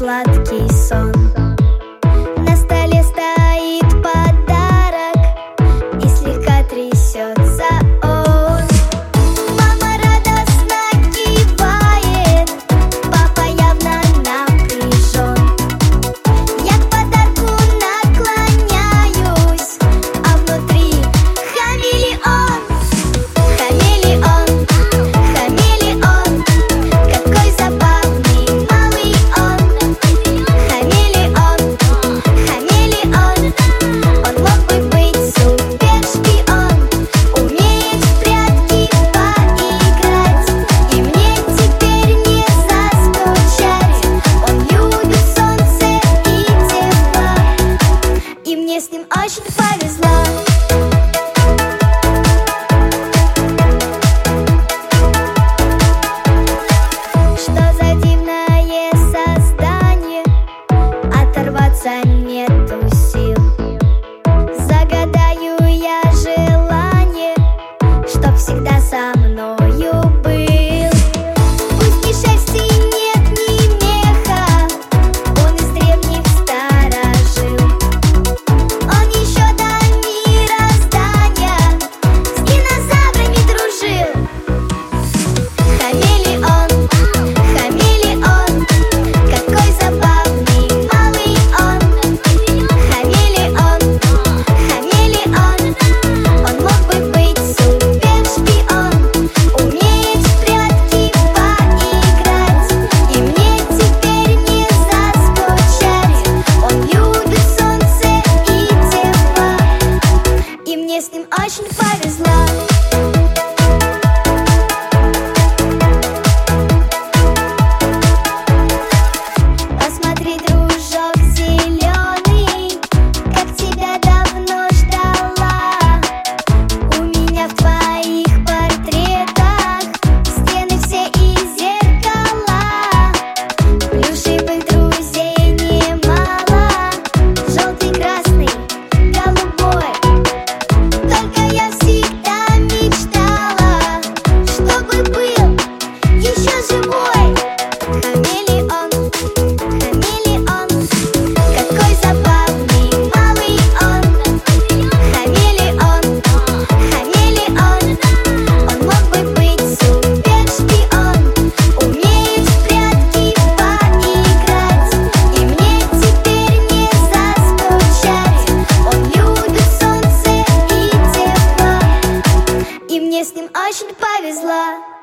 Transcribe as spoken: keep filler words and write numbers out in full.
сладкий сон. На столе стоит подарок, и слегка трясется он. Мама радостно кивает, папа явно напряжен. Я к подарку наклоняюсь, а внутри хамелеон. Хамелеон, хамелеон, какой забавный малый он. Хамелеон, хамелеон, он мог бы быть супершпион. Умеет в прятки поиграть, и мне теперь не заскучать. Он любит солнце и тепло, и мне с ним очень повезло. Что за дивное создание, оторваться нету сил. Загадаю я желание, чтоб всегда со мною был. Пусть ни шерсти нет, ни меха, он из древних старожил. Он еще до мироздания с динозаврами дружил. Хамелеон, хамелеон, какой забавный малый он. Хамелеон, хамелеон, он мог бы быть супершпион. Умеет в прятки поиграть, и мне теперь не заскучать. Он любит солнце и тепло, и мне с ним очень повезло. Посмотри, дружок зеленый, как тебя давно ждала. У меня в твоих портретах стены все из зеркала. Плюшевых друзей немало, желтый, красный, голубой. Только я всегда мечтала, чтобы был еще живой. Хамелеон, хамелеон, какой забавный малый он. Хамелеон, хамелеон, он мог бы быть супершпион. Умеет в прятки поиграть, и мне теперь не заскучать. Он любит солнце и тепло, и мне с ним очень повезло.